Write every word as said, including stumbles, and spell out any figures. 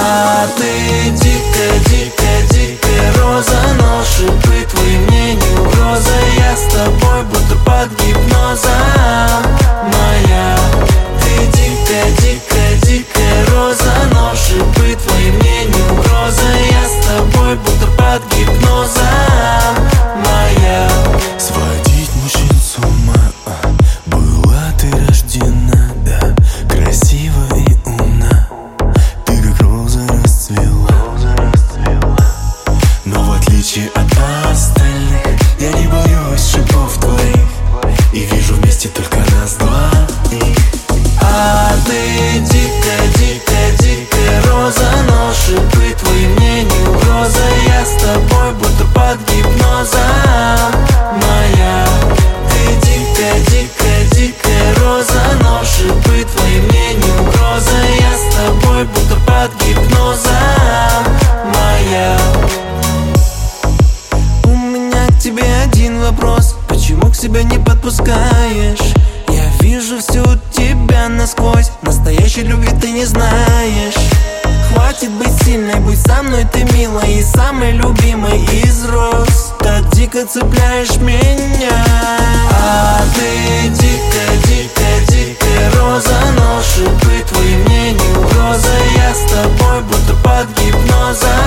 А ты дикая, дикая, дикая роза, но шипы твои мне не угроза. Я с тобой будто под гипнозом, моя. Ты дикая, дикая, дикая роза, но шипы твои мне не угроза. Я с тобой будто под гипнозом, моя. Сводить мужчин с ума, а, была ты рождена, да, красива и умна. Ты как роза расцвела, но в отличие от остальных, я не боюсь шипов твоих и вижу вместе только нас двоих. А ты дикая, дикая, дикая роза, но шипы твои мне не угроза. Я с тобой будто под гипнозом, моя. Ты дикая, дикая, дикая роза, но шипы твои мне не угроза. Я с тобой будто под гипнозом, моя. У меня к тебе один вопрос: почему к себе не подпускаешь? Я вижу всю тебя насквозь, настоящей любви ты не знаешь. Хватит быть сильной, будь со мной ты милой и самой любимой из роз. Так дико цепляешь меня. А ты дикая, дикая, дикая роза, но шипы твои мне не угроза. Я с тобой будто под гипнозом,